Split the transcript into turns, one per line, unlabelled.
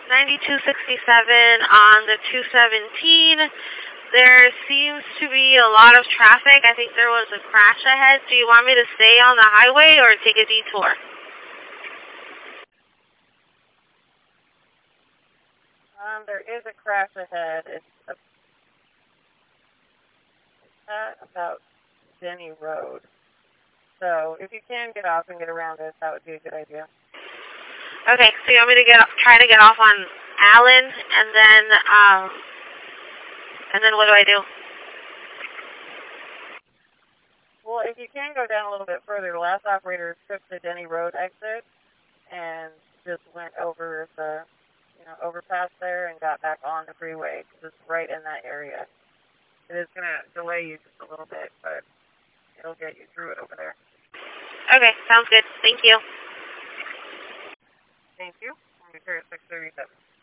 9267 on the 217. There seems to be a lot of traffic. I think there was a crash ahead. Do you want me to stay on the highway or take a detour?
There is a crash ahead. It's at about Denny Road. So if you can get off and get around this, that would be a good idea.
Okay, so you want me to try to get off on Allen, and then what do I do?
Well, if you can go down a little bit further, the last operator took the Denny Road exit and just went over the overpass there and got back on the freeway, just right in that area. It is going to delay you just a little bit, but it'll get you through it over there.
Okay, sounds good. Thank you.
Thank you. I'm here at 637.